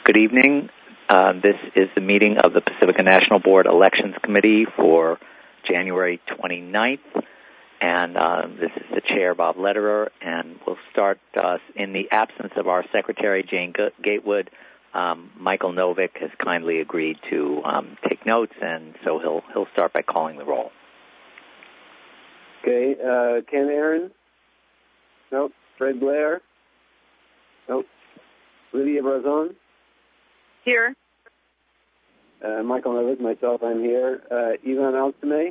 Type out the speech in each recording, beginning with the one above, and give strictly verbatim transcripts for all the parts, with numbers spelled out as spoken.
Good evening. Uh, this is the meeting of the Pacifica National Board Elections Committee for January twenty-ninth, and uh, this is the chair, Bob Lederer, and we'll start uh, in the absence of our secretary, Jane Gatewood. Um, Michael Novick has kindly agreed to um, take notes, and so he'll he'll start by calling the roll. Okay, uh, Ken Aaron? Nope. Fred Blair? Nope. Lydia Brazon? Here. Uh, Michael Novick, myself, I'm here. Uh, Ivan Altsame?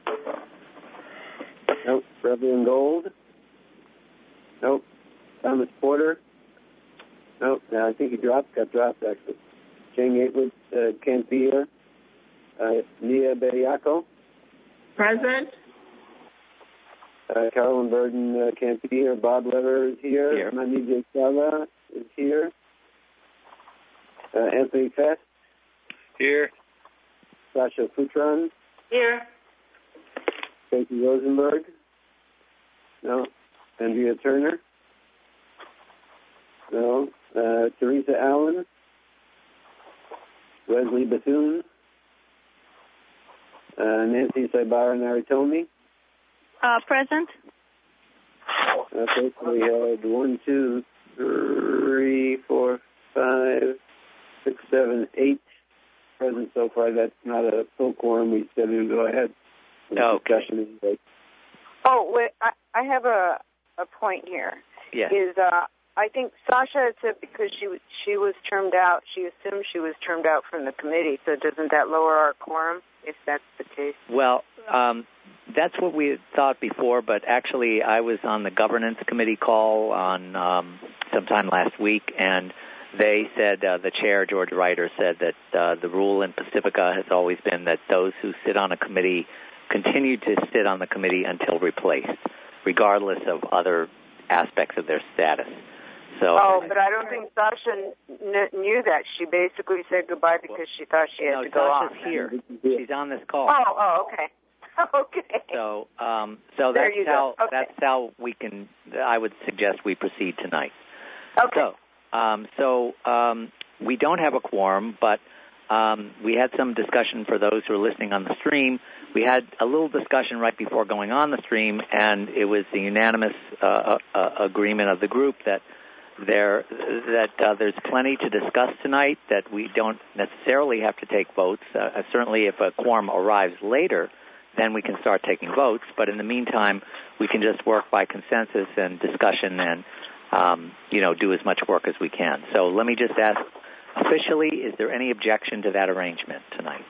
Nope. Reverend Gold? Nope. Thomas Porter? Nope. No, I think he dropped, got dropped, actually. Jane Gatewood uh, can't be here. Uh, Nia Bediaco? Present. Uh, Carolyn Burden uh, can't be here. Bob Lever is here. Here. Mandy Sala is here. Uh, Anthony Fest. Here. Sasha Futran. Here. Tracy Rosenberg. No. Andrea Turner. No. Uh, Teresa Allen. Wesley Bethune. Uh, Nancy Saibara Naritomi. Uh, present. Okay, so we had one, two, three, four, five, six, seven, eight present so far. That's not a full quorum. We said we would go ahead with the Okay. discussion. Today. Oh, wait, I, I have a a point here. Yes. Is uh, I think Sasha had said because she she was termed out, she assumed she was termed out from the committee. So doesn't that lower our quorum if that's the case? Well, um, that's what we had thought before, but actually I was on the governance committee call on um, sometime last week, and they said, uh, the chair, George Ryder, said that uh, the rule in Pacifica has always been that those who sit on a committee continue to sit on the committee until replaced, regardless of other aspects of their status. So, Oh, but I don't think Sasha kn- knew that. She basically said goodbye because she thought she had no, to go off. Sasha's here. She's on this call. Oh, oh, okay. Okay. So, um, so There that's you go. how Okay. that's how we can. I would suggest we proceed tonight. Okay. So, um, so um, we don't have a quorum, but um, we had some discussion for those who are listening on the stream. We had a little discussion right before going on the stream, and it was the unanimous uh, uh, agreement of the group that there that uh, there's plenty to discuss tonight. That we don't necessarily have to take votes. Uh, certainly, if a quorum arrives later, then we can start taking votes. But in the meantime, we can just work by consensus and discussion and, um, you know, do as much work as we can. So let me just ask, officially, is there any objection to that arrangement tonight?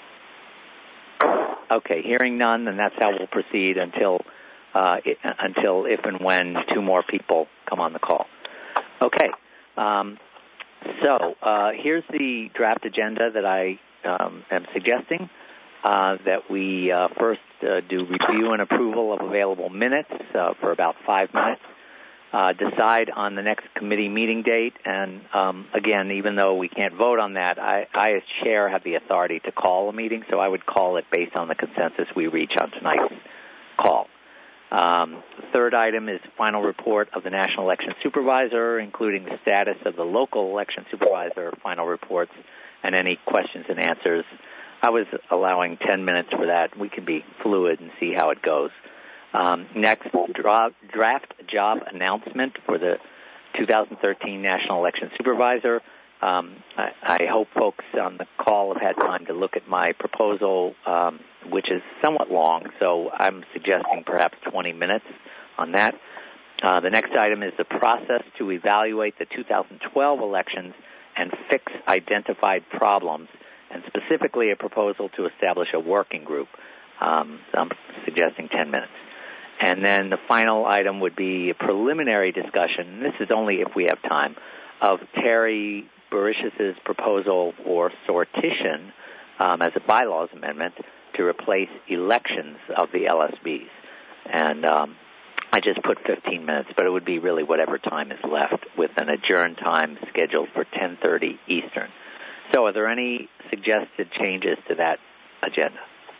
Okay, hearing none, then that's how we'll proceed until, uh, it, until if and when two more people come on the call. Okay, um, so uh, here's the draft agenda that I um, am suggesting. Uh, that we uh, first uh, do review and approval of available minutes uh, for about five minutes, uh, decide on the next committee meeting date, and um, again, even though we can't vote on that, I, I as chair have the authority to call a meeting, so I would call it based on the consensus we reach on tonight's call. Um, the third item is final report of the National Election Supervisor, including the status of the local election supervisor, final reports, and any questions and answers. I was allowing ten minutes for that. We can be fluid and see how it goes. Um, next, dra- draft job announcement for the two thousand thirteen National Election Supervisor. Um, I, I hope folks on the call have had time to look at my proposal, um, which is somewhat long, so I'm suggesting perhaps twenty minutes on that. Uh, the next item is the process to evaluate the two thousand twelve elections and fix identified problems, and specifically a proposal to establish a working group. Um, so I'm suggesting ten minutes. And then the final item would be a preliminary discussion, and this is only if we have time, of Terry Barish's proposal for sortition um, as a bylaws amendment to replace elections of the L S Bs. And um, I just put fifteen minutes, but it would be really whatever time is left with an adjourned time scheduled for ten thirty Eastern. So are there any suggested changes to that agenda?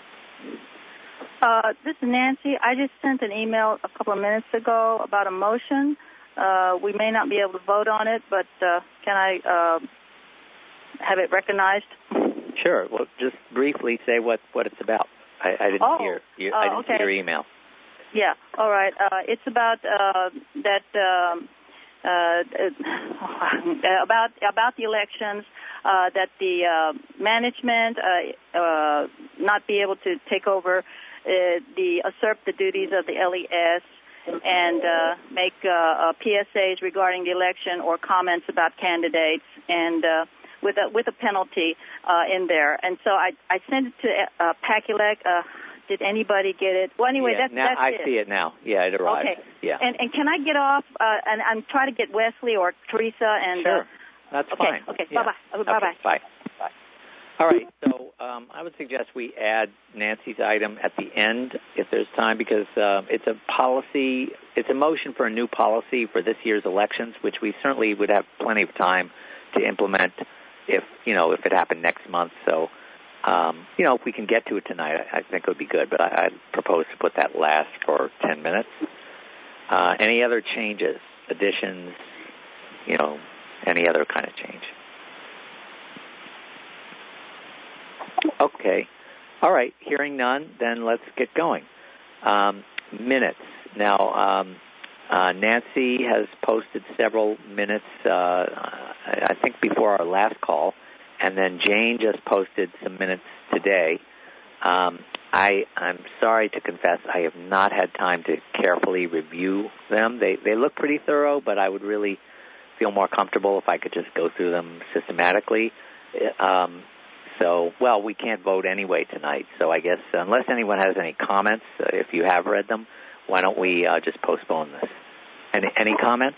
Uh, this is Nancy. I just sent an email a couple of minutes ago about a motion. Uh, we may not be able to vote on it, but uh, can I uh, have it recognized? Sure. Well, just briefly say what, what it's about. I, I didn't Oh, hear. Your, uh, I didn't okay. see your email. Yeah. All right. Uh, it's about uh, that um, uh, about about the elections. Uh, that the uh, management uh, uh, not be able to take over uh, the usurp the duties of the L E S and uh, make uh, uh, P S As regarding the election or comments about candidates, and uh, with a with a penalty uh, in there. And so I I sent it to uh, Paculek. Uh, did anybody get it? Well, anyway, yeah, that's now that's I it. see it now. Yeah, it arrived. Okay. Yeah. And and can I get off uh, and I'm trying to get Wesley or Teresa and. Sure. Uh, That's okay. fine. Okay. Yeah. Bye bye. Okay, Bye bye. Bye. Bye. All right. So um, I would suggest we add Nancy's item at the end if there's time, because uh, it's a policy. It's a motion for a new policy for this year's elections, which we certainly would have plenty of time to implement if you know if it happened next month. So um, you know if we can get to it tonight, I, I think it would be good. But I, I propose to put that last for ten minutes. Uh, any other changes, additions? You know. Any other kind of change? Okay. All right. Hearing none, then let's get going. Um, minutes. Now, um, uh, Nancy has posted several minutes, uh, I think before our last call, and then Jane just posted some minutes today. Um, I, I'm sorry to confess I have not had time to carefully review them. They, they look pretty thorough, but I would really feel more comfortable if I could just go through them systematically. Um, so, well, we can't vote anyway tonight, so I guess unless anyone has any comments, uh, if you have read them, why don't we uh, just postpone this? Any, any comments?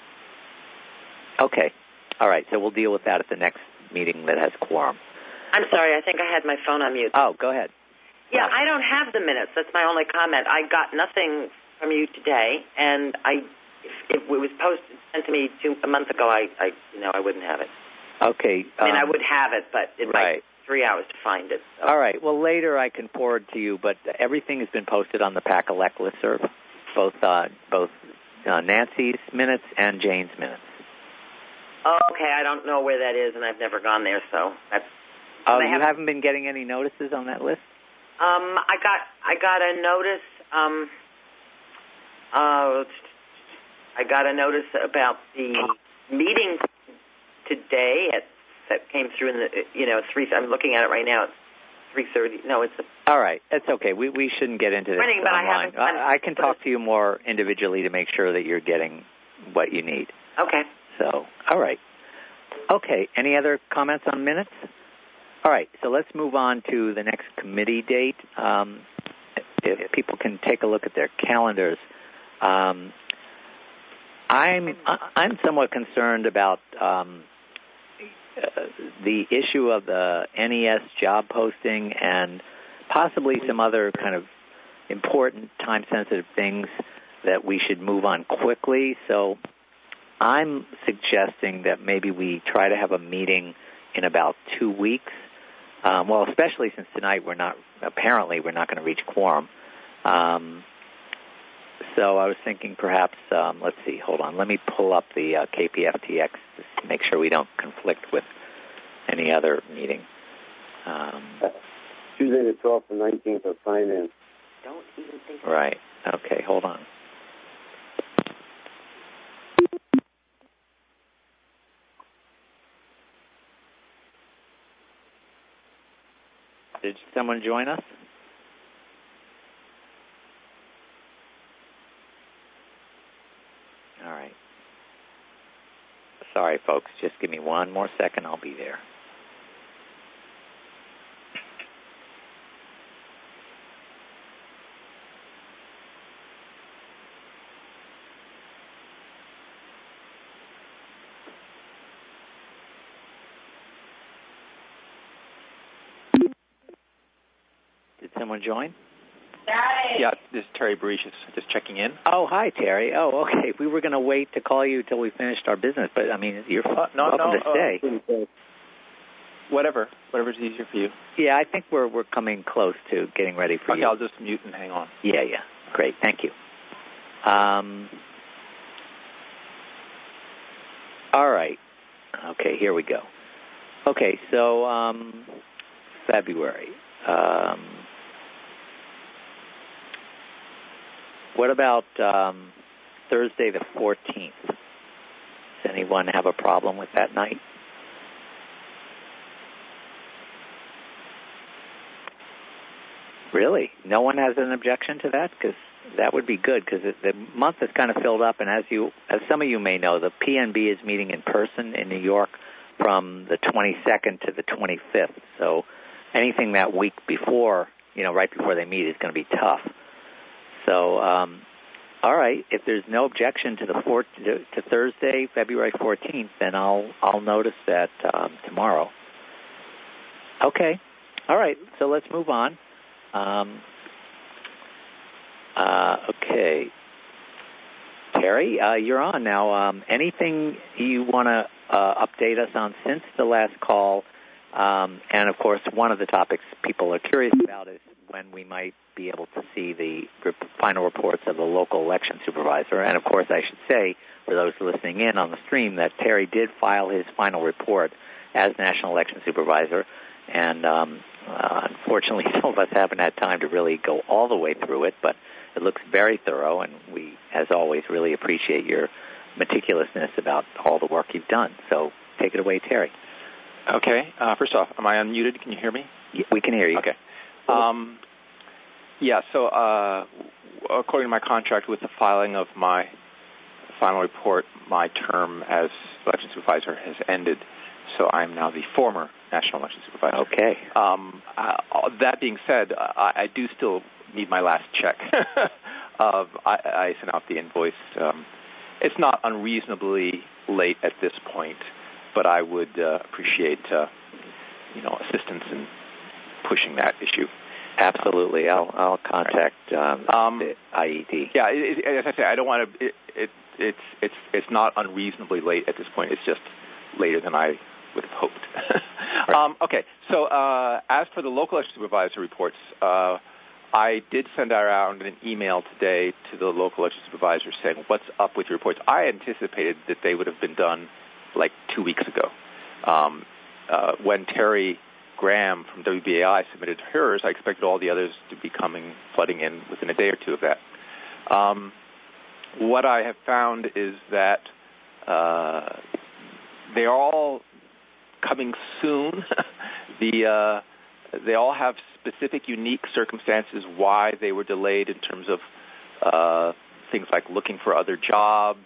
Okay. All right, so we'll deal with that at the next meeting that has quorum. I'm sorry, I think I had my phone on mute. Oh, go ahead. Yeah, I don't have the minutes. That's my only comment. I got nothing from you today, and I If it was posted, sent to me two, a month ago, I, I, you know, I wouldn't have it. Okay. I mean, um, I would have it, but it right. might take three hours to find it. So. All right. Well, later I can forward to you, but everything has been posted on the Paculek listserv, both uh, both uh, Nancy's minutes and Jane's minutes. Oh, okay. I don't know where that is, and I've never gone there, so that's. Oh, you haven't been getting any notices on that list? Um, I got I got a notice. Um, uh. I got a notice about the meeting today at, that came through in the, you know, three. I'm looking at it right now. It's three thirty. No, it's. A, All right, that's okay. We we shouldn't get into this printing, but online. I, haven't, I, I can talk to you more individually to make sure that you're getting what you need. Okay. So, all right. Okay. Any other comments on minutes? All right. So let's move on to the next committee date. Um, if people can take a look at their calendars. Um, I'm I'm somewhat concerned about um, uh, the issue of the N E S job posting and possibly some other kind of important time-sensitive things that we should move on quickly. So I'm suggesting that maybe we try to have a meeting in about two weeks. Um, well, especially since tonight we're not apparently we're not going to reach quorum. Um, So I was thinking perhaps, um, let's see, hold on. Let me pull up the uh, K P F T X to make sure we don't conflict with any other meeting. Um, Tuesday the twelfth and nineteenth of finance. Don't even think. Right. Okay, hold on. Did someone join us? All right. Sorry, folks. Just give me one more second. I'll be there. Did someone join? Yeah, this is Terry Barish, just checking in. Oh, hi, Terry. Oh, okay. We were going to wait to call you till we finished our business, but, I mean, you're uh, no, welcome no, to stay. Uh, whatever. Whatever's easier for you. Yeah, I think we're we're coming close to getting ready for okay, you. I'll just mute and hang on. Yeah, yeah. Great. Thank you. Um, all right. Okay, here we go. Okay, so um, February. Um, what about um, Thursday the fourteenth? Does anyone have a problem with that night? Really? No one has an objection to that? Because that would be good, because the month is kind of filled up, and as you, as some of you may know, the P N B is meeting in person in New York from the twenty-second to the twenty-fifth. So anything that week before, you know, right before they meet is going to be tough. So, um, all right, if there's no objection to the four, to, to Thursday, February fourteenth, then I'll I'll notice that um, tomorrow. Okay, all right. So let's move on. Um, uh, okay, Terry, uh, you're on now. Um, anything you want to uh, update us on since the last call? Um, and, of course, one of the topics people are curious about is when we might be able to see the final reports of the local election supervisor. And, of course, I should say, for those listening in on the stream, that Terry did file his final report as National Election Supervisor. And, um, uh, unfortunately, some of us haven't had time to really go all the way through it, but it looks very thorough, and we, as always, really appreciate your meticulousness about all the work you've done. So take it away, Terry. Okay. Uh, first off, am I unmuted? Can you hear me? Yeah, we can hear you. Okay. Um, yeah, so uh, according to my contract with the filing of my final report, my term as election supervisor has ended, so I'm now the former National Election Supervisor. Okay. Um, uh, that being said, I, I do still need my last check. uh, I, I sent out the invoice. Um, it's not unreasonably late at this point, but I would uh, appreciate, uh, you know, assistance in pushing that issue. Absolutely. I'll I'll contact um, um, the I E D. Yeah, it, it, as I say, I don't want to. It, it, it's it's it's not unreasonably late at this point. It's just later than I would have hoped. Right. um, okay, so uh, as for the local election supervisor reports, uh, I did send around an email today to the local election supervisors saying, what's up with your reports? I anticipated that they would have been done like two weeks ago. Um, uh, when Terry Graham from W B A I submitted hers, I expected all the others to be coming, flooding in within a day or two of that. Um, what I have found is that uh, they are all coming soon. the uh, they all have specific, unique circumstances why they were delayed in terms of uh, things like looking for other jobs.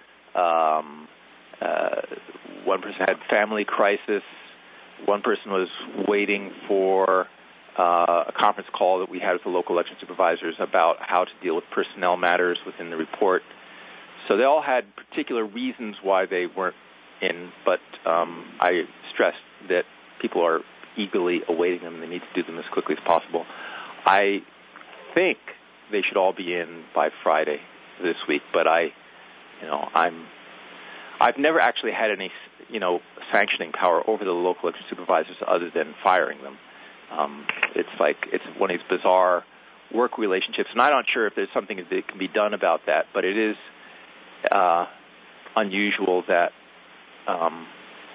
Um, uh, one person had family crisis. One person was waiting for uh, a conference call that we had with the local election supervisors about how to deal with personnel matters within the report. So they all had particular reasons why they weren't in, but um, I stressed that people are eagerly awaiting them and they need to do them as quickly as possible. I think they should all be in by Friday this week, but I, you know, I'm, I've never actually had any, you know, sanctioning power over the local election supervisors other than firing them. Um, it's like, it's one of these bizarre work relationships, and I'm not sure if there's something that can be done about that, but it is uh, unusual that, um,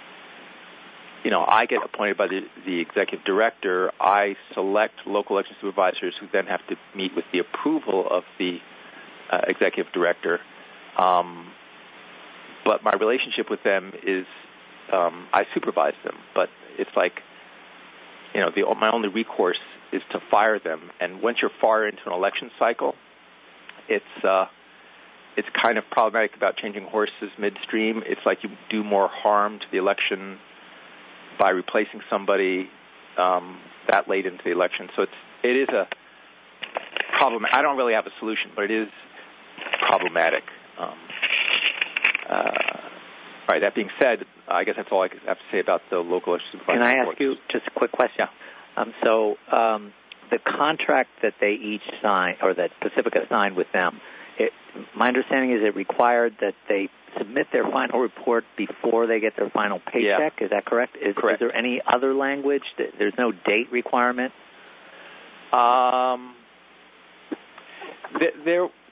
you know, I get appointed by the, the executive director. I select local election supervisors who then have to meet with the approval of the uh, executive director. Um, but my relationship with them is um, I supervise them. But it's like, you know, the, my only recourse is to fire them. And once you're far into an election cycle, it's uh, it's kind of problematic about changing horses midstream. It's like you do more harm to the election by replacing somebody um, that late into the election. So it's it is a problem. I don't really have a solution, but it is problematic. Um, uh, all right. That being said, I guess that's all I have to say about the local election supervisor. Can I reports. ask you just a quick question? Yeah. Um, so um, the contract that they each signed, or that Pacifica signed with them, it, my understanding is it required that they submit their final report before they get their final paycheck. Yeah. Is that correct? Is, correct? Is there any other language? There's no date requirement? Um, there,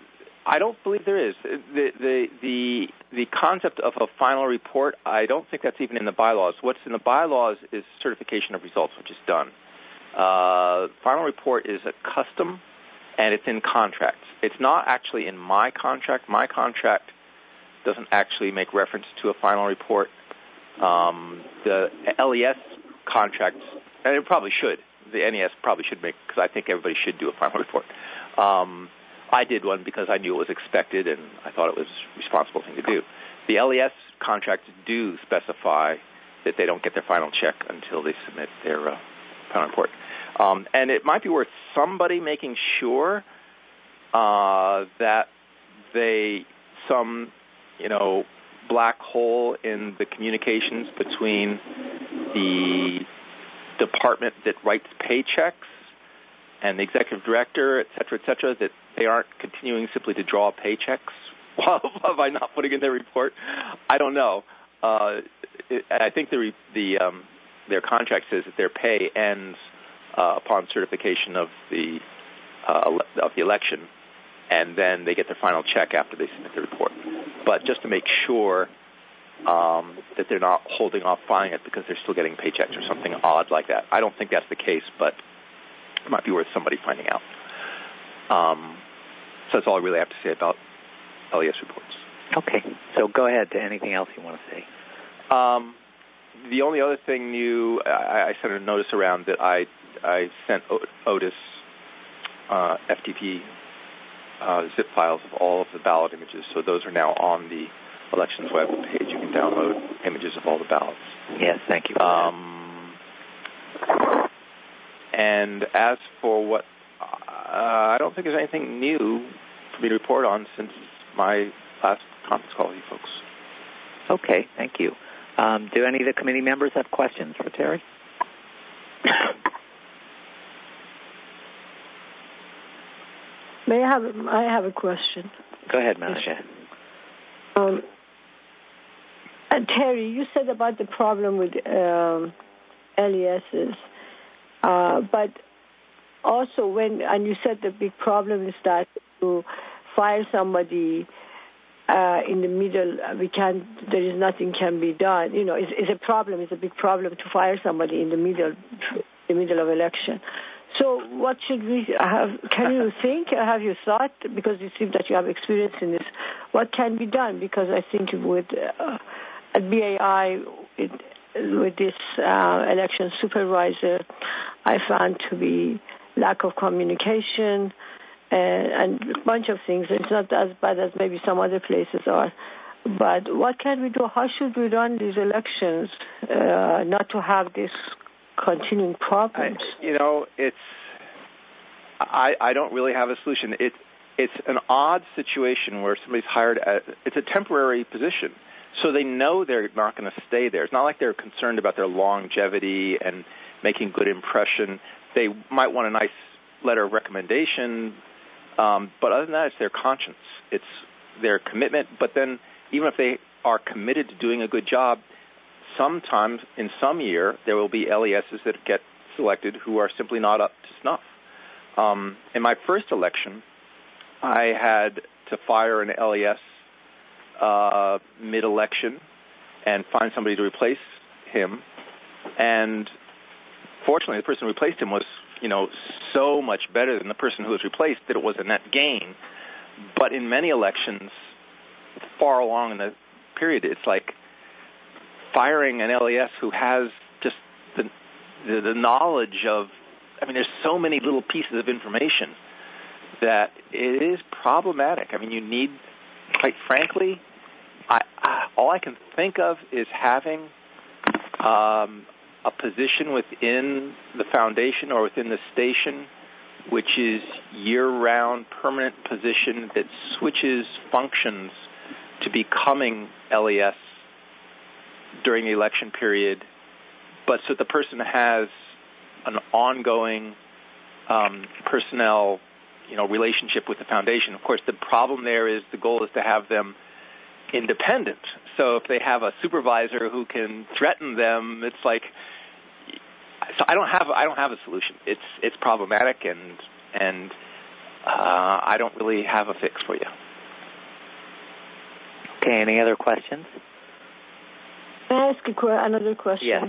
I don't believe there is. The, the the the concept of a final report, I don't think that's even in the bylaws. What's in the bylaws is certification of results, which is done. Uh, final report is a custom, and it's in contracts. It's not actually in my contract. My contract doesn't actually make reference to a final report. Um, the L E S contracts, and it probably should. The N E S probably should make, because I think everybody should do a final report. Um, I did one because I knew it was expected, and I thought it was a responsible thing to do. The L E S contracts do specify that they don't get their final check until they submit their uh, final report. Um, and it might be worth somebody making sure uh, that they, some, you know, black hole in the communications between the department that writes paychecks and the executive director, et cetera, et cetera, that they aren't continuing simply to draw paychecks while by not putting in their report. I don't know. Uh, it, I think the, the um, their contract says that their pay ends uh, upon certification of the uh, of the election, and then they get their final check after they submit the report. But just to make sure um, that they're not holding off filing it because they're still getting paychecks or something odd like that. I don't think that's the case, but it might be worth somebody finding out. Um, so that's all I really have to say about L E S reports. Okay. So go ahead to anything else you want to say. Um, the only other thing new, I, I sent a notice around that I I sent Otis uh, F T P uh, zip files of all of the ballot images. So those are now on the elections web page. You can download images of all the ballots. Yes, thank you. Um, and as for what, uh, I don't think there's anything new for me to report on since my last conference call with you folks. Okay, thank you. Um, do any of the committee members have questions for Terry? May I have? I have a question. Go ahead, Manisha. Um, and Terry, you said about the problem with um, L E Ss, uh, but also when, and you said the big problem is that to fire somebody uh, in the middle, we can't. There is nothing can be done. You know, it's, it's a problem. It's a big problem to fire somebody in the middle, the middle of election. So what should we have? Can you think? Have you thought? Because it seems that you have experience in this. What can be done? Because I think with uh, at B A I, it, with this uh, election supervisor, I found to be lack of communication and, and a bunch of things. It's not as bad as maybe some other places are. But what can we do? How should we run these elections uh, not to have this continuing problems? I, you know, it's I, I don't really have a solution. It's it's an odd situation where somebody's hired at, it's a temporary position, so they know they're not going to stay there. It's not like they're concerned about their longevity and making good impression. They might want a nice letter of recommendation, um, but other than that, it's their conscience. It's their commitment. But then, even if they are committed to doing a good job, sometimes in some year there will be L E Ss that get selected who are simply not up to snuff. Um, in my first election, I had to fire an L E S uh, mid-election and find somebody to replace him. And fortunately, the person who replaced him was, you know, so much better than the person who was replaced that it was a net gain. But in many elections, far along in the period, it's like firing an L E S who has just the, the the knowledge of, I mean, there's so many little pieces of information that it is problematic. I mean, you need, quite frankly, I, I, all I can think of is having um, a position within the foundation or within the station which is year-round permanent position that switches functions to becoming L E S during the election period, but so the person has an ongoing um, personnel, you know, relationship with the foundation. Of course, the problem there is the goal is to have them independent. So if they have a supervisor who can threaten them, it's like, so I don't have I don't have a solution. It's it's problematic, and and uh, I don't really have a fix for you. Okay, any other questions? Can I ask a qu- another question? Yes.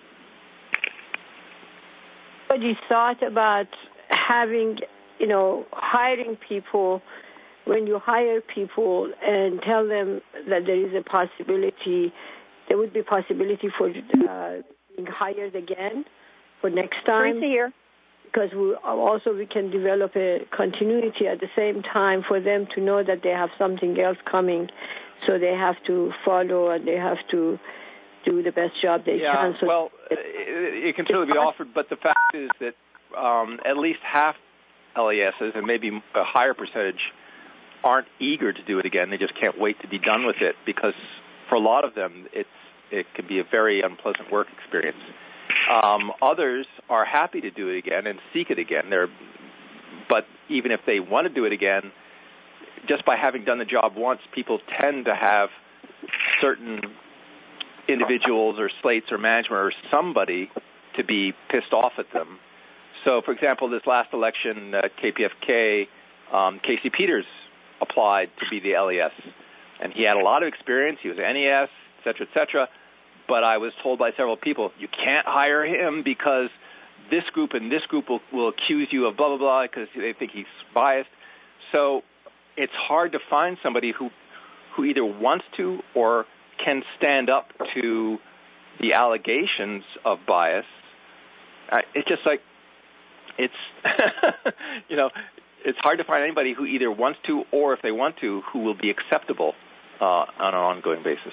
What you thought about having, you know, hiring people, when you hire people and tell them that there is a possibility, there would be possibility for uh, being hired again for next time? Teresa here. Because we also we can develop a continuity at the same time for them to know that they have something else coming, so they have to follow and they have to do the best job they yeah, can. So well, it, it can certainly be offered, but the fact is that um, at least half L A Ss, and maybe a higher percentage, aren't eager to do it again. They just can't wait to be done with it, because for a lot of them, it's it can be a very unpleasant work experience. Um, others are happy to do it again and seek it again. They're, but even if they want to do it again, just by having done the job once, people tend to have certain individuals or slates or management or somebody to be pissed off at them. So, for example, this last election, uh, K P F K, um, Casey Peters applied to be the L E S, and he had a lot of experience. He was N E S, et cetera, et cetera. But I was told by several people, you can't hire him because this group and this group will, will accuse you of blah, blah, blah, because they think he's biased. So it's hard to find somebody who who either wants to or can stand up to the allegations of bias. Uh, it's just like, it's, you know, it's hard to find anybody who either wants to or, if they want to, who will be acceptable uh, on an ongoing basis.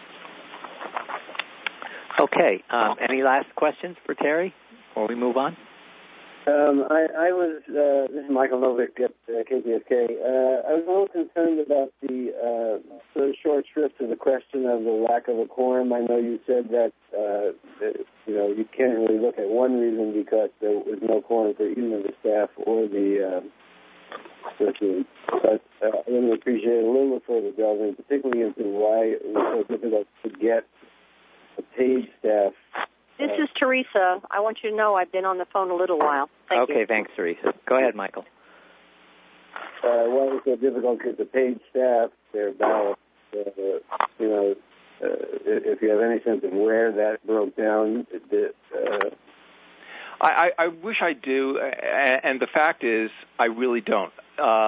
Okay. Um, any last questions for Terry before we move on? Um, I, I was, uh, this is Michael Novick at uh, K P F K. Uh, I was a little concerned about the uh, sort of short shrift of the question of the lack of a quorum. I know you said that, uh, that, you know, you can't really look at one reason because there was no quorum for either the staff or the, uh, the team. But uh, I would appreciate a little further delving, particularly into why it was so difficult to get a paid staff. This is Teresa. I want you to know I've been on the phone a little while. Thank okay, you. Thanks, Teresa. Go ahead, Michael. Uh, why it's so difficult because the paid staff, their ballots, uh, you know, uh, if you have any sense of where that broke down, it, uh, I, I wish I do, and the fact is, I really don't. Uh,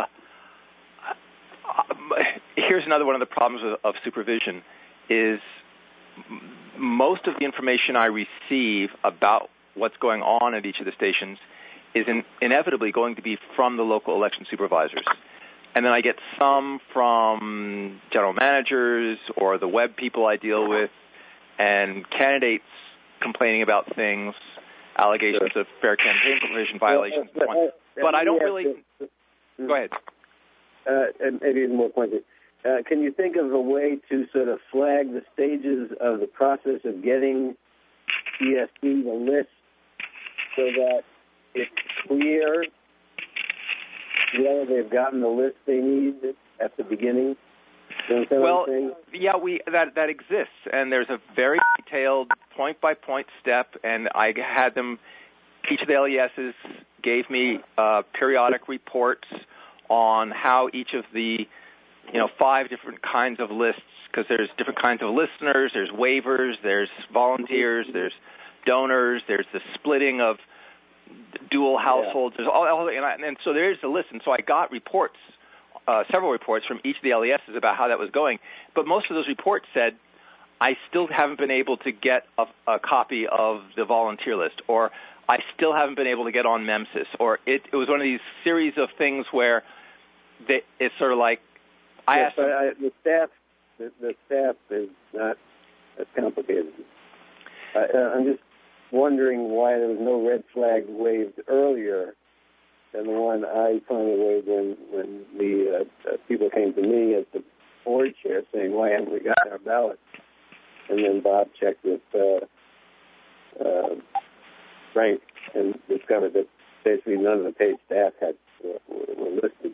here's another one of the problems of, of supervision is most of the information I receive about what's going on at each of the stations is in, inevitably going to be from the local election supervisors. And then I get some from general managers or the web people I deal with, and candidates complaining about things, allegations sure. of fair campaign provision violations, well, uh, and so on. Uh, but I don't really... To, Go ahead. Uh, and maybe even more pointed. Uh, can you think of a way to sort of flag the stages of the process of getting E S P the list so that it's clear whether they've gotten the list they need at the beginning? You know well, yeah, we that that exists, and there's a very detailed point-by-point step, and I had them, each of the L E Ss gave me uh, periodic reports on how each of the you know, five different kinds of lists, because there's different kinds of listeners, there's waivers, there's volunteers, there's donors, there's the splitting of dual households, there's all, all and, I, and so there is a list, and so I got reports, uh, several reports from each of the L E Ss about how that was going, but most of those reports said, I still haven't been able to get a, a copy of the volunteer list, or I still haven't been able to get on MEMSIS, or it, it was one of these series of things where they, it's sort of like, I yes, asked them, I, the staff, the, the staff is not as complicated. Uh, I'm just wondering why there was no red flag waved earlier than the one I finally waved when when the uh, uh, people came to me as the board chair saying, "Why haven't we got our ballot?" And then Bob checked with uh, uh, Frank and discovered that basically none of the paid staff had uh, were listed.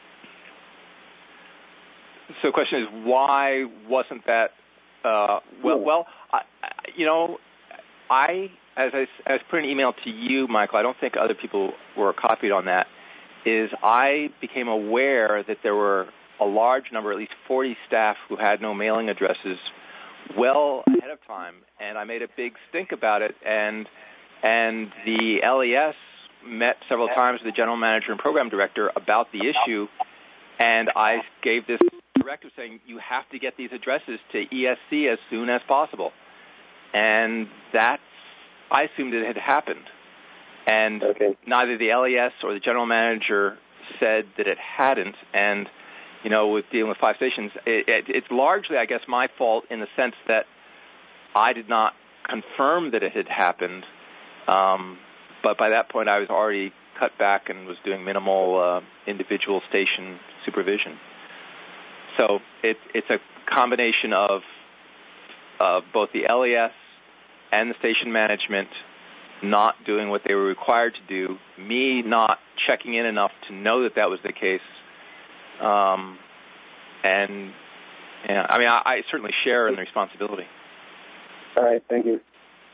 So the question is, why wasn't that, uh, well, well, I, you know, I, as I, as put an email to you, Michael, I don't think other people were copied on that, is I became aware that there were a large number, at least forty staff who had no mailing addresses well ahead of time, and I made a big stink about it, and and the L E S met several times with the general manager and program director about the issue, and I gave this directive saying, you have to get these addresses to E S C as soon as possible. And that's, I assumed it had happened. And okay. Neither the L E S or the general manager said that it hadn't. And, you know, with dealing with five stations, it, it, it's largely, I guess, my fault in the sense that I did not confirm that it had happened. Um, but by that point, I was already cut back and was doing minimal uh, individual station supervision. So it, it's a combination of of both the L E S and the station management not doing what they were required to do, me not checking in enough to know that that was the case, um, and yeah, I mean, I, I certainly share in the responsibility. All right, thank you.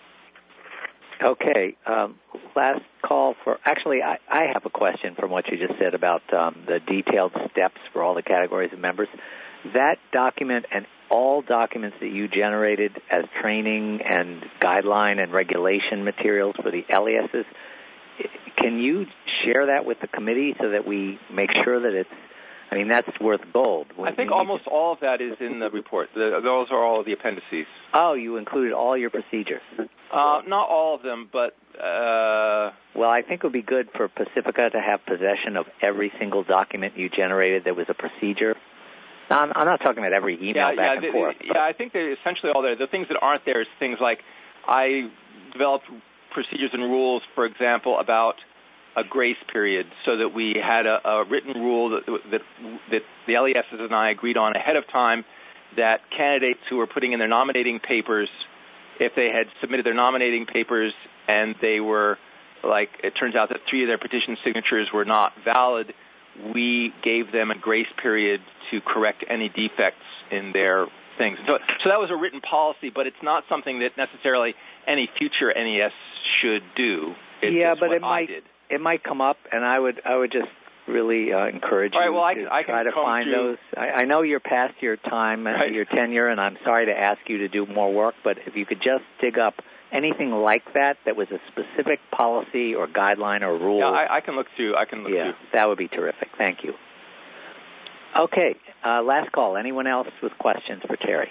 Okay, um, last call for, actually, I, I have a question from what you just said about um, the detailed steps for all the categories of members. That document and all documents that you generated as training and guideline and regulation materials for the L E Ss, can you share that with the committee so that we make sure that it's, I mean, that's worth gold. I think almost to... all of that is in the report. The, those are all the appendices. Oh, you included all your procedures. Uh, not all of them, but... Uh... Well, I think it would be good for Pacifica to have possession of every single document you generated that was a procedure. Now, I'm, I'm not talking about every email yeah, back yeah, and the, forth. Yeah, I think they're essentially all there. The things that aren't there is things like I developed procedures and rules, for example, about a grace period, so that we had a, a written rule that, that that the L E Ss and I agreed on ahead of time, that candidates who were putting in their nominating papers, if they had submitted their nominating papers and they were, like, it turns out that three of their petition signatures were not valid, we gave them a grace period to correct any defects in their things. So, so that was a written policy, but it's not something that necessarily any future N E S should do. It's yeah, but what it might. I did. It might come up, and I would I would just really uh, encourage All right, you well, I to can, I try can to find through. those. I, I know you're past your time, and right. your tenure, and I'm sorry to ask you to do more work, but if you could just dig up anything like that that was a specific policy or guideline or rule. Yeah, I, I can look through. I can look yeah, through. that would be terrific. Thank you. Okay, uh, last call. Anyone else with questions for Terry?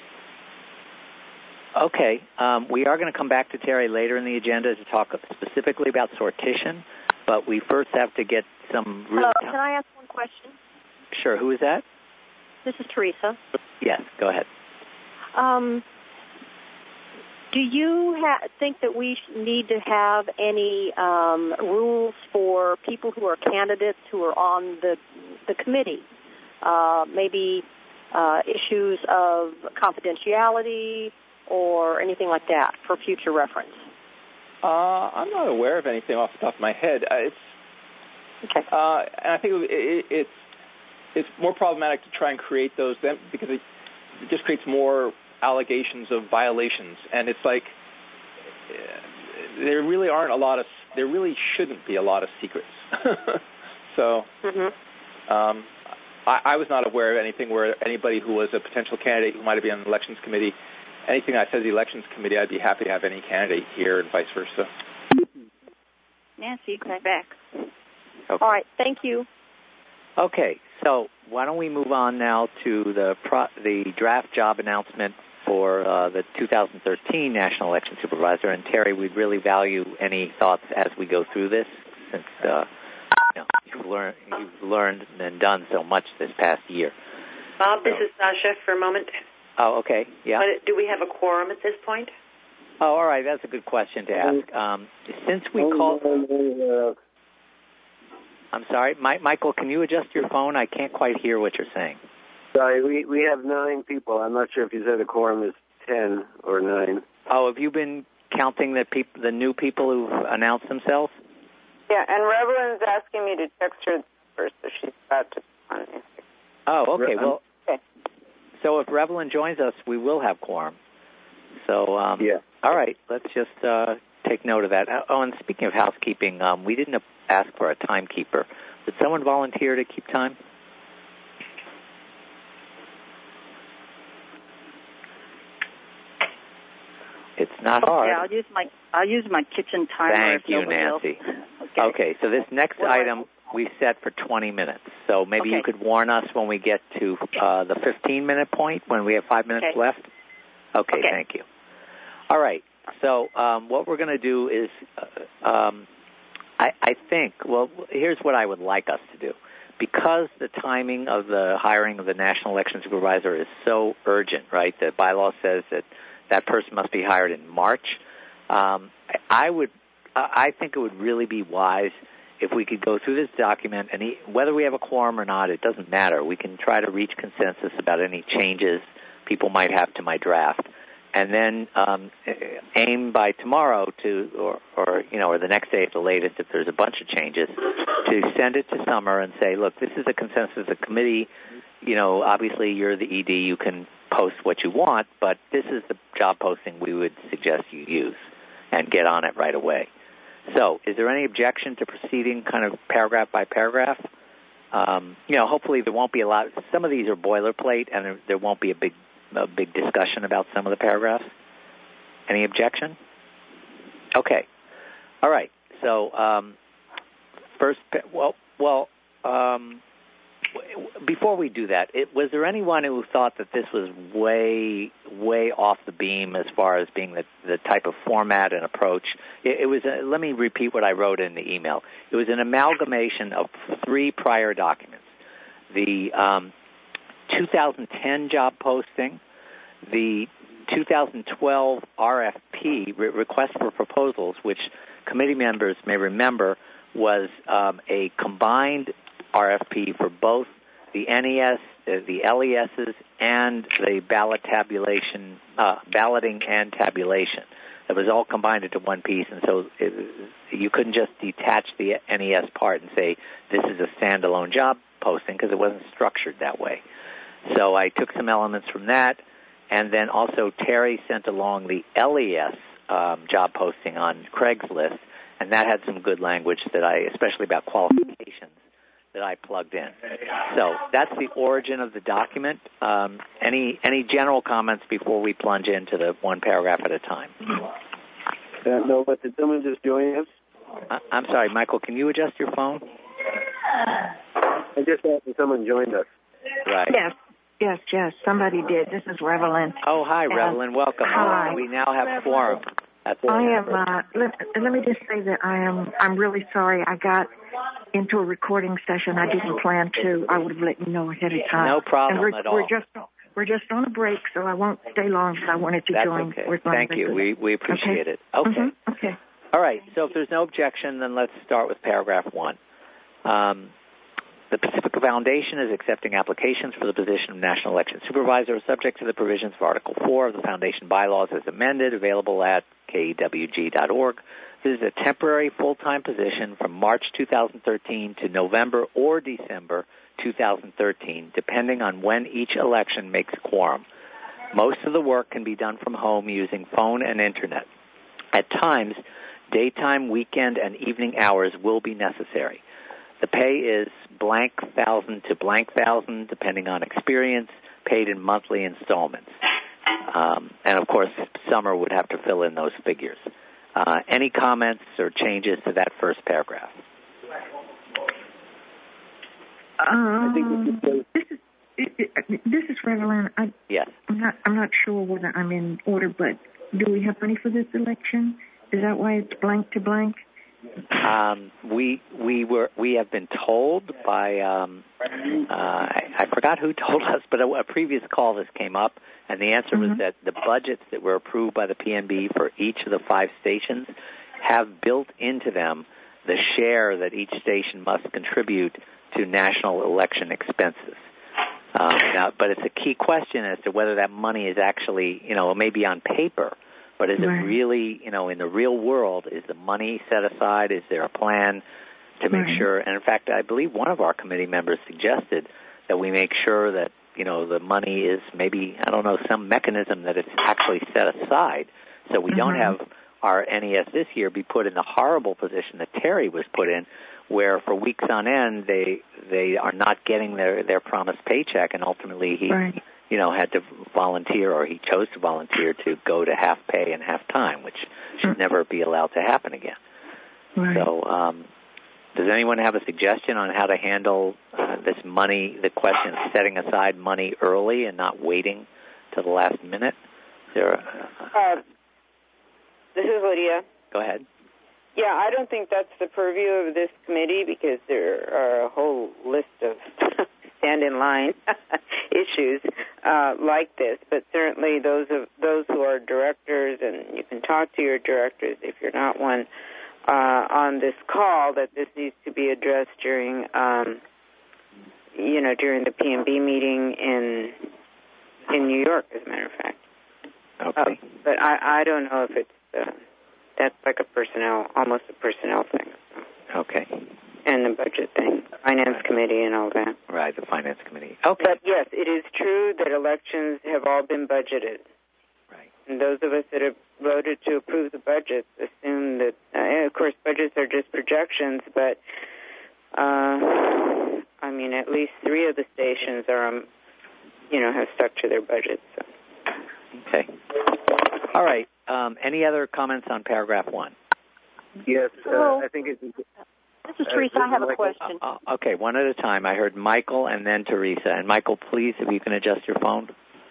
Okay, um, we are going to come back to Terry later in the agenda to talk specifically about sortition, but we first have to get some... Really Hello, can I ask one question? Sure, who is that? This is Teresa. Yes, go ahead. Um, do you ha- think that we need to have any um, rules for people who are candidates who are on the, the committee? Uh, maybe uh, issues of confidentiality or anything like that for future reference? Uh, I'm not aware of anything off the top of my head. Uh, it's, okay. Uh, and I think it, it, it's it's more problematic to try and create those then, because it, it just creates more allegations of violations. And it's like there really aren't a lot of there really shouldn't be a lot of secrets. so. Mm-hmm. Um, I, I was not aware of anything where anybody who was a potential candidate who might have been on the elections committee, anything I said to the elections committee, I'd be happy to have any candidate here and vice versa. Nancy, come back. Okay. All right, thank you. Okay, so why don't we move on now to the pro- the draft job announcement for uh, the two thousand thirteen National Election Supervisor. And Terry, we'd really value any thoughts as we go through this, since uh, you know, you've learned you've learned and done so much this past year. Bob, this so. is Sasha for a moment. Oh, okay, yeah. But do we have a quorum at this point? Oh, all right, that's a good question to ask. Um, since we called... I'm sorry, My- Michael, can you adjust your phone? I can't quite hear what you're saying. Sorry, we, we have nine people. I'm not sure if you said a quorum is ten or nine. Oh, have you been counting the peop- the new people who've announced themselves? Yeah, and Revlin's asking me to text her first, so she's about to on me. Oh, okay. Well, okay. So if Revlin joins us, we will have quorum. So, um, yeah. All right, let's just uh, take note of that. Oh, and speaking of housekeeping, um, we didn't ask for a timekeeper. Would someone volunteer to keep time? It's not hard. Yeah, I'll use my I'll use my kitchen timer. Thank if you, nobody Nancy. Else. Okay. okay, so this next well, item we set for twenty minutes. So maybe okay. you could warn us when we get to uh, the fifteen-minute point, when we have five minutes okay. left. Okay, okay, thank you. All right, so um, what we're going to do is, uh, um, I, I think, well, here's what I would like us to do. Because the timing of the hiring of the National Election Supervisor is so urgent, right? The bylaw says that that person must be hired in March. Um, I would, I think it would really be wise if we could go through this document, and he, whether we have a quorum or not, it doesn't matter. We can try to reach consensus about any changes people might have to my draft, and then um, aim by tomorrow to, or, or you know, or the next day at the latest, if there's a bunch of changes, to send it to Summer and say, look, this is a consensus of the committee. You know, obviously you're the E D, you can post what you want, but this is the job posting we would suggest you use, and get on it right away. So, is there any objection to proceeding kind of paragraph by paragraph? Um, you know, hopefully there won't be a lot. Some of these are boilerplate, and there, there won't be a big, a big discussion about some of the paragraphs. Any objection? Okay. All right. So, um, first, well, well. Um, Before we do that, it, was there anyone who thought that this was way, way off the beam as far as being the, the type of format and approach? It, it was. A, let me repeat what I wrote in the email. It was an amalgamation of three prior documents: the um, two thousand ten job posting, the two thousand twelve R F P, re- request for proposals, which committee members may remember was um, a combined R F P for both the N E S, the L E S's, and the ballot tabulation, uh, balloting and tabulation. It was all combined into one piece, and so it, you couldn't just detach the N E S part and say this is a standalone job posting, because it wasn't structured that way. So I took some elements from that, and then also Terry sent along the L E S um, job posting on Craigslist, and that had some good language that I, especially about qualifications, that I plugged in. So that's the origin of the document. Um, any any general comments before we plunge into the one paragraph at a time? Uh, no, but did someone just join us? I, I'm sorry, Michael, can you adjust your phone? I just asked if someone joined us. Right. Yes, yes, yes, somebody did. This is Revelyn. Oh, hi, And, Revelyn. Welcome. Hi. We now have quorum. That's I am, uh, let, let me just say that I am, I'm really sorry. I got into a recording session. I didn't plan to. I would have let you know ahead of time. No problem and we're, at all. We're just, we're just on a break, so I won't stay long, but I wanted to That's join. okay. With Thank you. We, we appreciate okay. it. Okay. Mm-hmm. Okay. All right. So if there's no objection, then let's start with paragraph one. Um, The Pacifica Foundation is accepting applications for the position of National Election Supervisor subject to the provisions of Article four of the Foundation bylaws as amended, available at k e w g dot org. This is a temporary full-time position from March two thousand thirteen to November or December two thousand thirteen, depending on when each election makes quorum. Most of the work can be done from home using phone and Internet. At times, daytime, weekend, and evening hours will be necessary. The pay is blank thousand to blank thousand, depending on experience, paid in monthly installments. Um, and, of course, Summer would have to fill in those figures. Uh, any comments or changes to that first paragraph? Um, this is it, it, this is Revelyn. I, yes. I'm not. I'm not sure whether I'm in order, but do we have money for this election? Is that why it's blank to blank? Um, we we were we have been told by um, uh, I, I forgot who told us, but a, a previous call this came up, and the answer mm-hmm. was that the budgets that were approved by the P N B for each of the five stations have built into them the share that each station must contribute to national election expenses. Um, now, but it's a key question as to whether that money is actually, you know, maybe on paper. But is right. it really, you know, in the real world, is the money set aside? Is there a plan to make right. sure? And, in fact, I believe one of our committee members suggested that we make sure that, you know, the money is maybe, I don't know, some mechanism that it's actually set aside so we mm-hmm. don't have our N E S this year be put in the horrible position that Terry was put in, where for weeks on end they they are not getting their, their promised paycheck, and ultimately he, right. you know, had to volunteer, or he chose to volunteer to go to half pay and half time, which should never be allowed to happen again. Right. So, um, does anyone have a suggestion on how to handle uh, this money, the question of setting aside money early and not waiting till the last minute? There, uh, this is Lydia. Go ahead. Yeah, I don't think that's the purview of this committee, because there are a whole list of stand-in-line issues uh, like this. But certainly those of those who are directors, and you can talk to your directors if you're not one, uh, on this call, that this needs to be addressed during, um, you know, during the P M B meeting in in New York, as a matter of fact. Okay. Uh, but I, I don't know if it's uh, that's like a personnel, almost a personnel thing. So. Okay. And the budget thing, finance committee and all that. Right, the finance committee. Okay. But yes, it is true that elections have all been budgeted. Right. And those of us that have voted to approve the budgets assume that, uh, of course, budgets are just projections, but, uh, I mean, at least three of the stations are, um, you know, have stuck to their budgets. So. Okay. All right. Um, any other comments on paragraph one? Yes, uh, I think it's... This is Teresa. I have a question. Uh, okay, one at a time. I heard Michael and then Teresa. And Michael, please, if you can adjust your phone.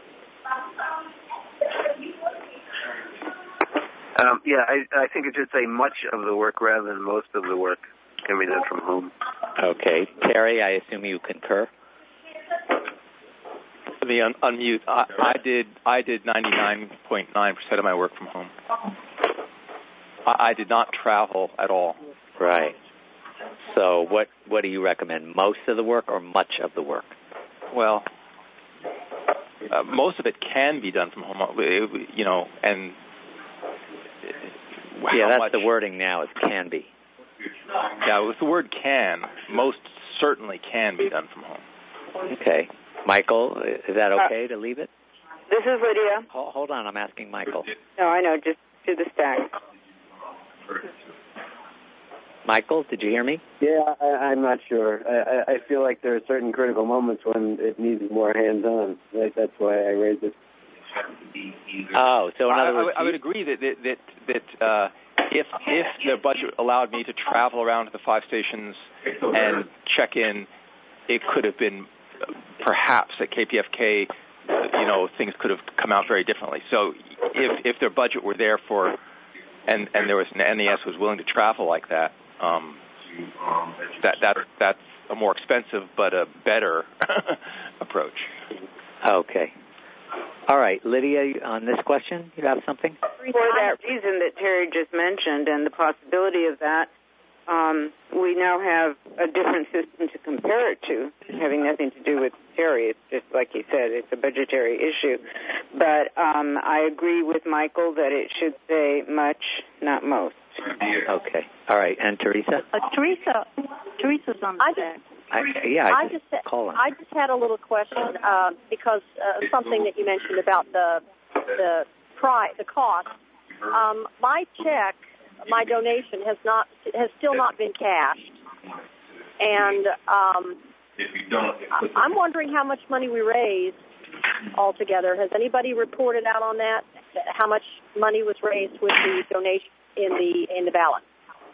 Um, yeah, I, I think it should say much of the work rather than most of the work can be done from home. Okay. Terry, I assume you concur? Let me un- unmute. I, I did I did ninety-nine point nine percent of my work from home. I, I did not travel at all. Right. So what what do you recommend, most of the work or much of the work? Well, uh, most of it can be done from home, you know, and... Yeah, that's much, the wording now, is can be. Yeah, with the word can, most certainly can be done from home. Okay. Michael, is that okay to leave it? This is Lydia. Hold, hold on, I'm asking Michael. No, I know, just to the stack. Michael, did you hear me? Yeah, I, I'm not sure. I, I feel like there are certain critical moments when it needs more hands-on. Like, that's why I raised it. Oh, so in other I, words, I, would, I would agree that that that, that uh, if if the budget allowed me to travel around to the five stations and check in, it could have been uh, perhaps at K P F K. You know, things could have come out very differently. So if if their budget were there for, and and there was an N E S was willing to travel like that, um, that that that's a more expensive but a better approach. Okay. All right, Lydia, on this question, you have something? For that reason that Terry just mentioned and the possibility of that, um, we now have a different system to compare it to, having nothing to do with Terry. It's just like he said, it's a budgetary issue. But um, I agree with Michael that it should say much, not most. Okay. All right, and Teresa? Uh, Teresa, Teresa's on the I stack. I, yeah, I, I just, just call on. I just had a little question uh, because uh, something that you mentioned about the the price, the cost. Um, my check, my donation has not has still not been cashed, and um, I'm wondering how much money we raised altogether. Has anybody reported out on that? How much money was raised with the donation in the in the ballot?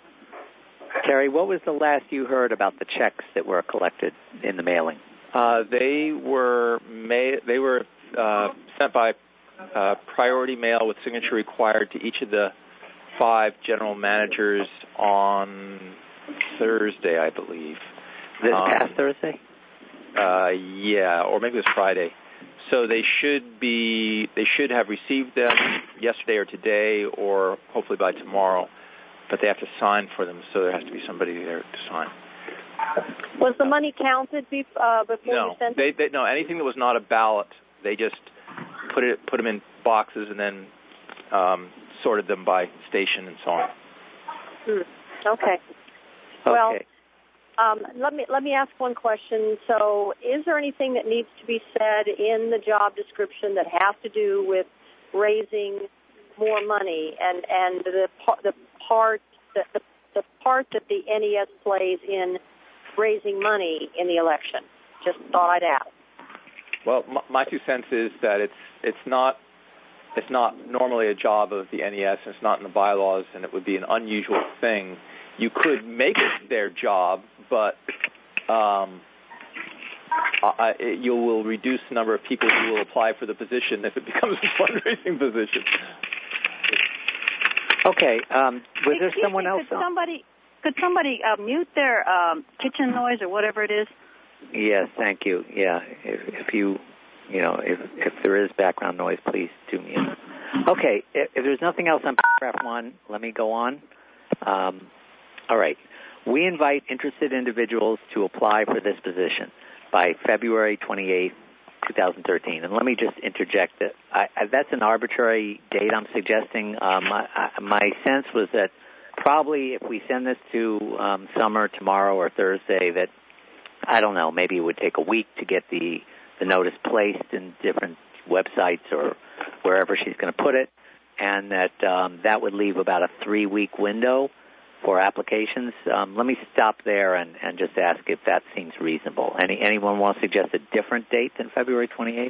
Terry, what was the last you heard about the checks that were collected in the mailing? Uh, they were ma- they were uh, sent by uh, priority mail with signature required to each of the five general managers on Thursday, I believe. This um, past Thursday? Uh, yeah, or maybe it was Friday. So they should be they should have received them yesterday or today, or hopefully by tomorrow. But they have to sign for them, so there has to be somebody there to sign. Was the money counted be, uh, before no, you sent they, it? they, no, anything that was not a ballot, they just put it put them in boxes and then um, sorted them by station and so on. Hmm. Okay. Okay. Well, um, let me let me ask one question. So, is there anything that needs to be said in the job description that has to do with raising more money and and the the part that the, the part that the N E S plays in raising money in the election? Just thought I'd ask. Well, my, my two cents is that it's it's not it's not normally a job of the N E S, and it's not in the bylaws, and it would be an unusual thing. You could make it their job, but um, I, you will reduce the number of people who will apply for the position if it becomes a fundraising position. Okay. Um, was there Excuse someone me, else? Could on? somebody could somebody uh, mute their um, kitchen noise or whatever it is? Yes, thank you. Yeah, if, if you, you know, if if there is background noise, please do mute. Okay. If, if there's nothing else on paragraph one, let me go on. Um, all right. We invite interested individuals to apply for this position by February twenty-eighth, twenty thirteen. And let me just interject that I, I, that's an arbitrary date I'm suggesting. Um, I, I, my sense was that probably if we send this to um, Summer tomorrow or Thursday, that, I don't know, maybe it would take a week to get the, the notice placed in different websites or wherever she's going to put it, and that um, that would leave about a three-week window for applications. Um, let me stop there and, and just ask if that seems reasonable. Any anyone want to suggest a different date than February twenty-eighth?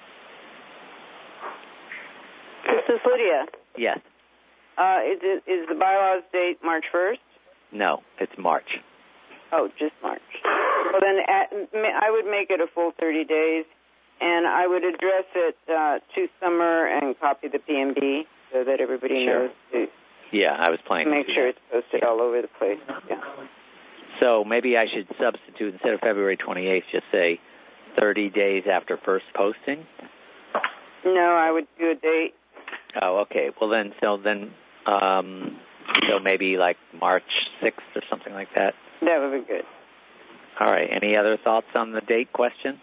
This is Lydia. Yes. Uh, is, it, is the bylaws date March first? No, it's March. Oh, just March. Well, then at, I would make it a full thirty days, and I would address it uh, to Summer and copy the P M B so that everybody Sure. knows to Yeah, I was planning make to do sure that. it's posted all over the place. Yeah. So maybe I should substitute, instead of February twenty-eighth, just say thirty days after first posting? No, I would do a date. Oh, okay. Well, then, so then, um, so maybe like March sixth or something like that? That would be good. All right. Any other thoughts on the date question?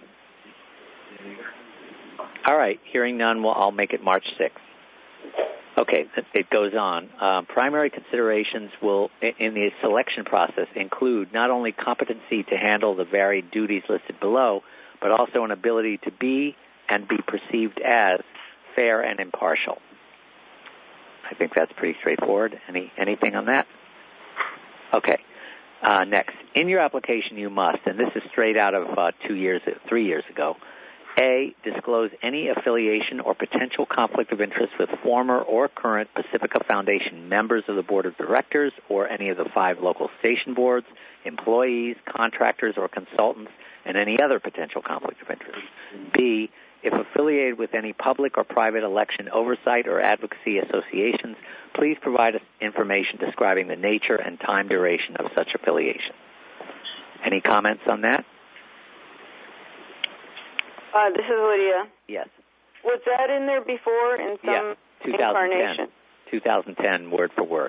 All right. Hearing none, well, I'll make it March sixth. Okay. It goes on. Um, primary considerations will, in the selection process, include not only competency to handle the varied duties listed below, but also an ability to be and be perceived as fair and impartial. I think that's pretty straightforward. Any anything on that? Okay. Uh, next, in your application, you must, and this is straight out of uh, two years, three years ago. A, disclose any affiliation or potential conflict of interest with former or current Pacifica Foundation members of the Board of Directors or any of the five local station boards, employees, contractors, or consultants, and any other potential conflict of interest. B, if affiliated with any public or private election oversight or advocacy associations, please provide us information describing the nature and time duration of such affiliation. Any comments on that? Uh, this is Lydia. Yes. Was that in there before in some yeah, incarnation? twenty ten, word for word.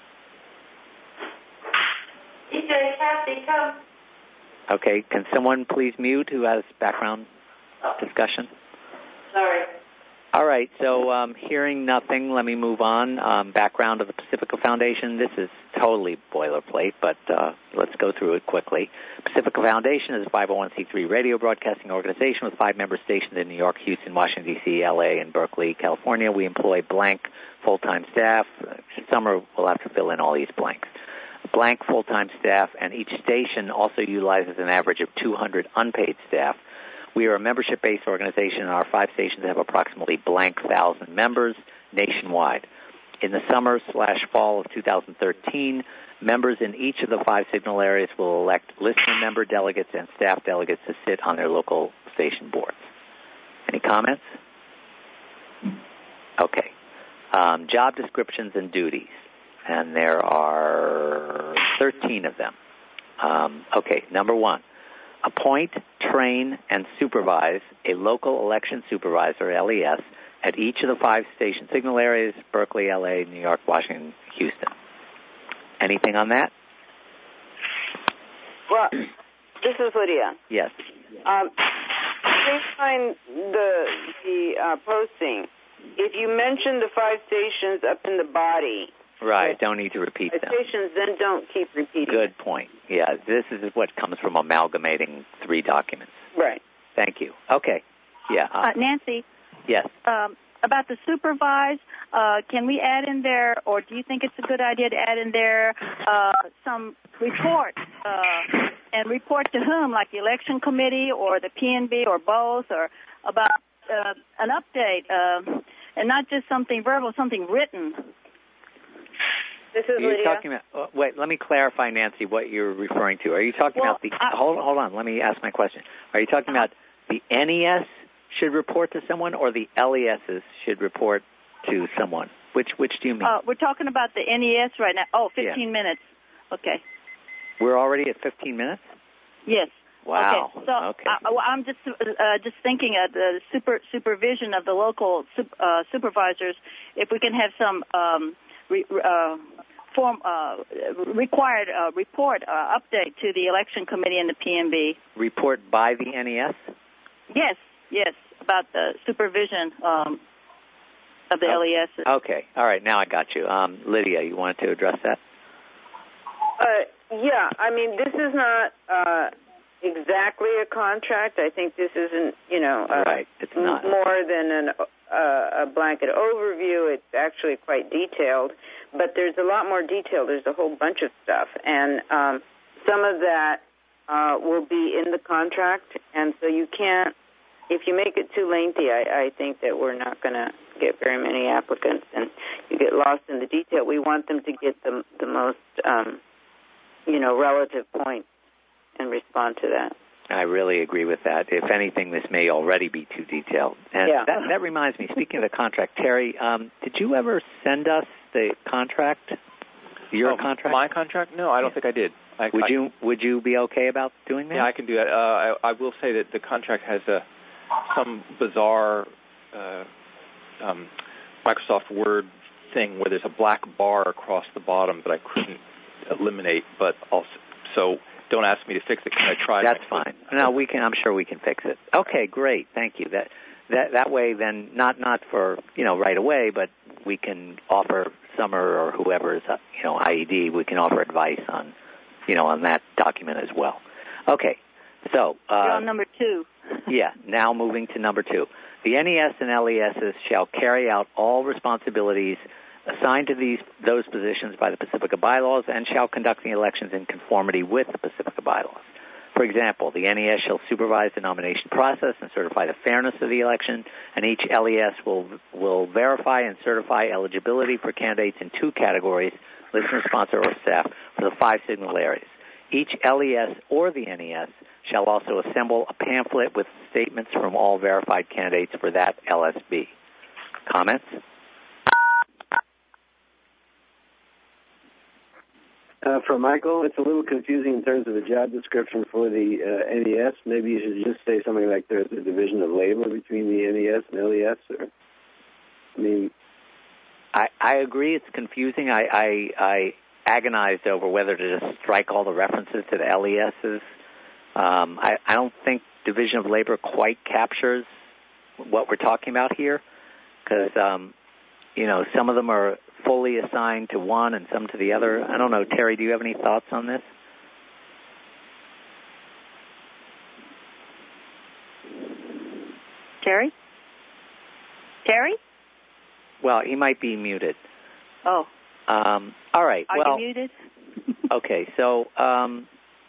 D J, Kathy, come. Okay, can someone please mute who has background discussion? Sorry. All right, so um, hearing nothing, let me move on. Um, background of the Pacifica Foundation. This is totally boilerplate, but uh, let's go through it quickly. Pacifica Foundation is a five oh one c three radio broadcasting organization with five member stations in New York, Houston, Washington, D C, L A, and Berkeley, California. We employ blank full-time staff. Summer will have to fill in all these blanks. Blank full-time staff, and each station also utilizes an average of two hundred unpaid staff. We are a membership-based organization, and our five stations have approximately blank thousand members nationwide. In the summer slash fall of two thousand thirteen, members in each of the five signal areas will elect listener member delegates and staff delegates to sit on their local station boards. Any comments? Okay. Um, job descriptions and duties, and there are thirteen of them. Um, okay, number one. Appoint, train, and supervise a local election supervisor, L E S, at each of the five station signal areas, Berkeley, L A, New York, Washington, Houston. Anything on that? Well, this is Lydia. Yes. Um, please find the, the uh, posting. If you mention the five stations up in the body... Right, don't need to repeat them. Stations, then don't keep repeating. Good point. Yeah, this is what comes from amalgamating three documents. Right. Thank you. Okay. Yeah. Uh, Uh, Nancy, yes. um, about the supervise, uh, can we add in there, or do you think it's a good idea to add in there uh, some report uh, and report to whom, like the election committee or the P N B or both, or about uh, an update, uh, and not just something verbal, something written. This is You're Lydia. talking about, uh, wait, let me clarify, Nancy, what you're referring to. Are you talking Well, about the, I, hold, hold on, let me ask my question. Are you talking about the N E S should report to someone or the L E Ss should report to someone? Which which do you mean? uh, we're talking about the N E S right now. Oh, fifteen yeah. minutes. Okay. We're already at fifteen minutes? Yes. Wow. Okay. So okay. I, I'm just uh, just thinking of the super supervision of the local uh, supervisors. If we can have some um, re, uh, form uh, required uh, report uh, update to the election committee and the P N B. Report by the N E S? Yes. Yes. About the supervision um, of the oh. L E S. Okay. All right. Now I got you. Um, Lydia, you wanted to address that? Uh, yeah, I mean, this is not uh, exactly a contract. I think this isn't, you know, uh, right. It's not. more than an, uh, a blanket overview. It's actually quite detailed, but there's a lot more detail. There's a whole bunch of stuff, and um, some of that uh, will be in the contract, and so you can't, if you make it too lengthy, I, I think that we're not going to get very many applicants, and you get lost in the detail. We want them to get the, the most... Um, you know, relative points and respond to that. I really agree with that. If anything, this may already be too detailed. And yeah. that, that reminds me, speaking of the contract, Terry, um, did you ever send us the contract, your oh, contract? My contract? No, I don't yeah. think I did. I, would I, you Would you be okay about doing that? Yeah, I can do that. Uh, I, I will say that the contract has a, some bizarre uh, um, Microsoft Word thing where there's a black bar across the bottom that I couldn't eliminate, but also, so don't ask me to fix it because I tried. That's fine. No, we can. I'm sure we can fix it. Okay, great. Thank you. That that that way, then not not for you know right away, but we can offer Summer or whoever is you know I E D. We can offer advice on you know on that document as well. Okay, so uh, You're on number two. yeah. Now moving to number two. The N E S and L E Ss shall carry out all responsibilities assigned to these those positions by the Pacifica bylaws and shall conduct the elections in conformity with the Pacifica bylaws. For example, the N E S shall supervise the nomination process and certify the fairness of the election, and each L E S will will verify and certify eligibility for candidates in two categories, listener, sponsor, or staff, for the five signal areas. Each L E S or the N E S shall also assemble a pamphlet with statements from all verified candidates for that L S B. Comments? Uh, from Michael, it's a little confusing in terms of the job description for the uh, N E S. Maybe you should just say something like there's a division of labor between the N E S and L E S. Or, I mean, I, I agree. It's confusing. I, I, I agonized over whether to just strike all the references to the L E Ss. Um, I, I don't think division of labor quite captures what we're talking about here, because um, you know some of them are fully assigned to one and some to the other. I don't know, Terry, do you have any thoughts on this? Terry? Terry? Well, he might be muted. Oh. Um, all right. Are well, you muted? Okay, so um,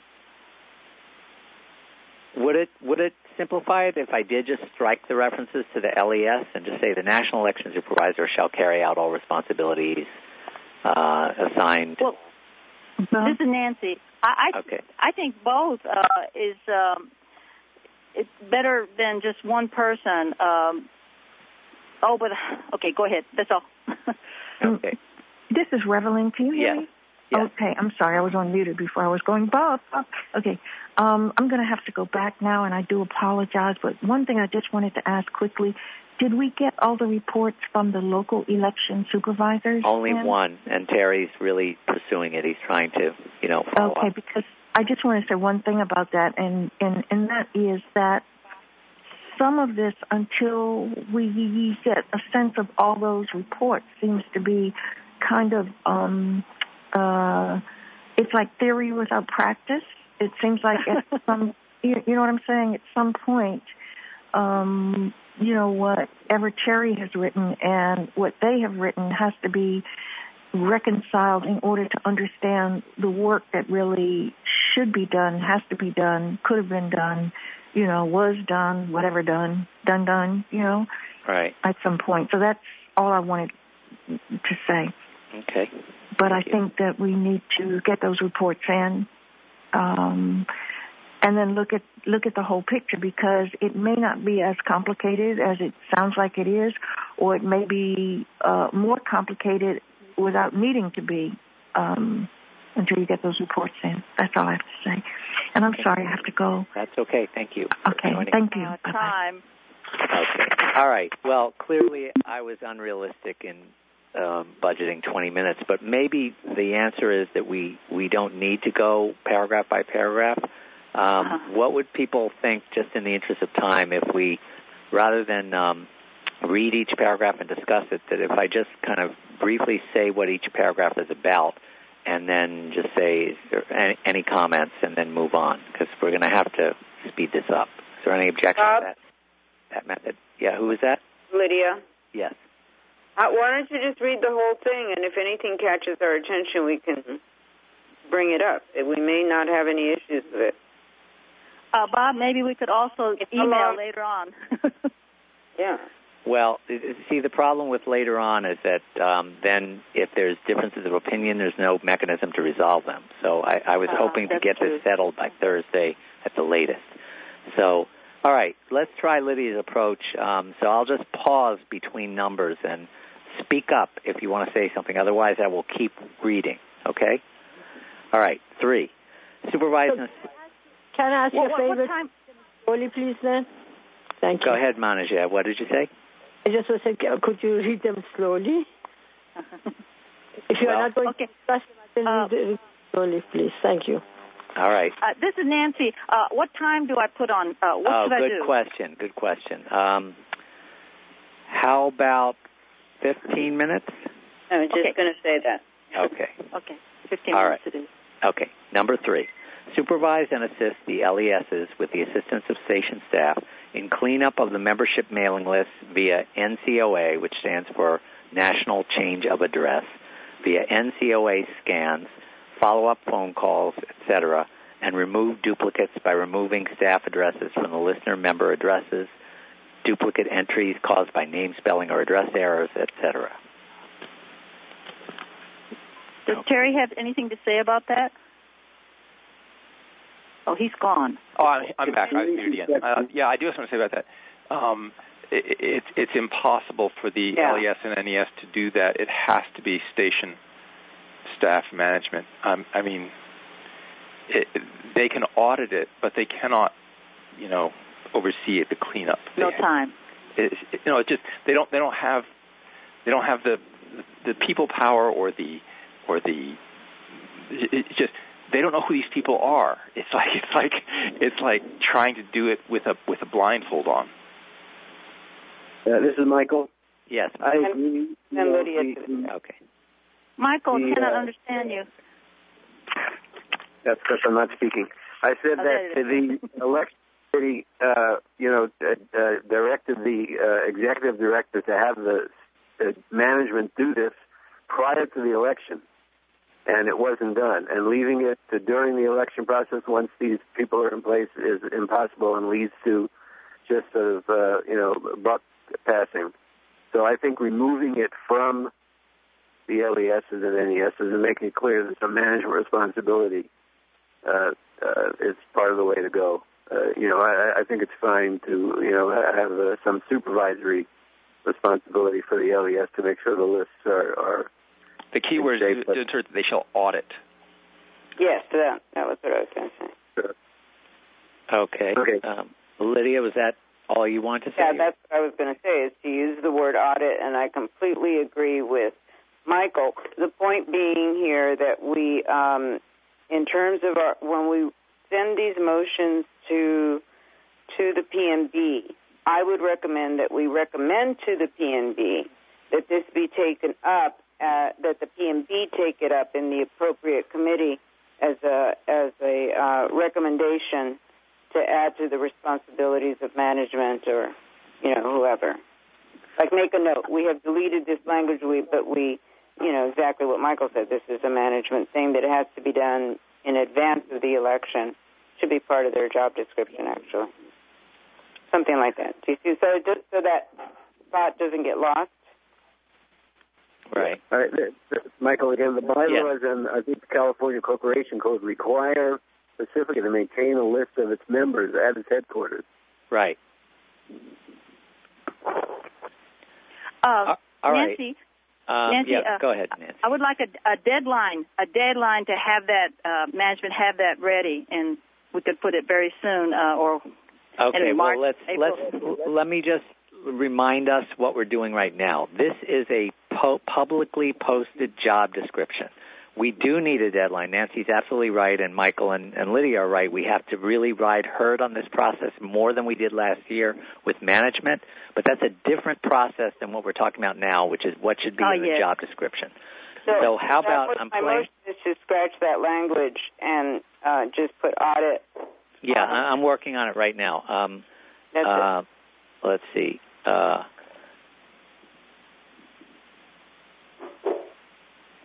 would it would it simplify it if I did just strike the references to the L E S and just say the National Election Supervisor shall carry out all responsibilities uh, assigned? Well, Uh-huh. this is Nancy. I I, Okay. I think both uh, is um, it's better than just one person. Um, oh, but okay, go ahead. That's all. Okay. This is Reveline. Can you hear Yes. me? Yes. Okay, I'm sorry. I was unmuted before I was going, Bob. Bob. Okay, um, I'm going to have to go back now, and I do apologize. But one thing I just wanted to ask quickly, did we get all the reports from the local election supervisors? Only in? one, and Terry's really pursuing it. He's trying to, you know, follow Okay, up. because I just want to say one thing about that, and, and, and that is that some of this, until we get a sense of all those reports, seems to be kind of, um, uh, it's like theory without practice. It seems like at some, you, you know what I'm saying, at some point, um, you know, whatever Terry has written and what they have written has to be reconciled in order to understand the work that really should be done, has to be done, could have been done, you know, was done, whatever done, done, done, you know, right, at some point. So that's all I wanted to say. Okay. But Thank I you. think that we need to get those reports in, um, and then look at look at the whole picture, because it may not be as complicated as it sounds like it is, or it may be uh, more complicated without needing to be um, until you get those reports in. That's all I have to say. And I'm okay. sorry I have to go. That's okay. Thank you. Okay, thank you. Uh, time. Okay. All right. Well, clearly I was unrealistic in um, budgeting twenty minutes, but maybe the answer is that we, we don't need to go paragraph by paragraph. Um, uh-huh. What would people think, just in the interest of time, if we, rather than um, read each paragraph and discuss it, that if I just kind of briefly say what each paragraph is about, and then just say is there any, any comments, and then move on, because we're going to have to speed this up. Is there any objection Bob? to that, that method? Yeah, who is that? Lydia. Yes. Uh, why don't you just read the whole thing, and if anything catches our attention, we can bring it up. We may not have any issues with it. Uh, Bob, maybe we could also email Hello? later on. Yeah. Well, see, the problem with later on is that um, then if there's differences of opinion, there's no mechanism to resolve them. So I, I was Uh, hoping to that's get true. this settled by Thursday at the latest. So, all right, let's try Lydia's approach. Um, so I'll just pause between numbers and speak up if you want to say something. Otherwise, I will keep reading, okay? All right, three. Supervising... Can I ask you What, a what, favor? what time? Slowly, please, then. Thank you. Go ahead, Manager. What did you say? I just want to say, could you read them slowly? If you Well, are not going okay. to discuss them, Uh, read it slowly, please. Thank you. All right. Uh, this is Nancy. Uh, what time do I put on? Uh, what oh, should I good do? question. Good question. Um, how about fifteen minutes? I was just Okay. going to say that. Okay. Okay, fifteen All minutes right. it is. Okay. Number three. Supervise and assist the L E Ss with the assistance of station staff in cleanup of the membership mailing list via N C O A, which stands for National Change of Address, via N C O A scans, follow-up phone calls, et cetera, and remove duplicates by removing staff addresses from the listener member addresses, duplicate entries caused by name spelling or address errors, et cetera. Does Terry have anything to say about that? Oh, he's gone. Oh, I'm, I'm back. I was muted again. Uh, yeah, I do have something to say about that. Um, it, it, it's impossible for the Yeah. L E S and N E S to do that. It has to be station staff management. Um, I mean, it, they can audit it, but they cannot, you know, oversee it, the cleanup. No They- time. It, it, you know, it just they don't they don't have they don't have the the people power or the or the it, it just. They don't know who these people are. It's like it's like it's like trying to do it with a with a blindfold on. Uh, this is Michael. Yes. I agree. And Lydia. Okay. Michael, The, cannot uh, understand you. That's because I'm not speaking. I said Oh, that there it the election committee, uh, you know, uh, uh, directed the uh, executive director to have the uh, management do this prior to the election. And it wasn't done. And leaving it to during the election process, once these people are in place, is impossible and leads to just sort of, uh, you know, buck passing. So I think removing it from the L E Ss and N E Ss and making it clear that some management responsibility uh, uh, is part of the way to go. Uh, you know, I, I think it's fine to, you know, have uh, some supervisory responsibility for the L E S to make sure the lists are, are The key word is to ensure that they shall audit. Yes, that that was what I was going to say. Sure. Okay. Okay. Um, Lydia, was that all you wanted to say? Yeah, that's what I was going to say, is to use the word audit, and I completely agree with Michael. The point being here that we, um, in terms of our, when we send these motions to to the P M B, I would recommend that we recommend to the P M B that this be taken up, uh, that the P M B take it up in the appropriate committee as a as a uh, recommendation to add to the responsibilities of management or, you know, whoever. Like, make a note. We have deleted this language, we, but we, you know, exactly what Michael said. This is a management thing that has to be done in advance of the election should be part of their job description, actually. Something like that. Do you see? So, just so that thought doesn't get lost. Right. All right, Michael, again, the bylaws yeah. and I think the California Corporation Code require Pacifica to maintain a list of its members at its headquarters. Right. Uh, All Nancy, right. Um, Nancy, yeah, uh, go ahead, Nancy. I would like a, a deadline, a deadline to have that uh, management have that ready, and we could put it very soon, uh, or okay. in March, Well, let's April. let's let me just remind us what we're doing right now. This is a po- publicly posted job description. We do need a deadline. Nancy's absolutely right, and Michael and, and Lydia are right. We have to really ride herd on this process more than we did last year with management, but that's a different process than what we're talking about now, which is what should be oh, in yes. the job description. So, so how about what, I'm my playing? motion is to scratch that language and uh, just put audit. Yeah, I'm working on it right now. Um, That's uh, it. Let's see. Uh,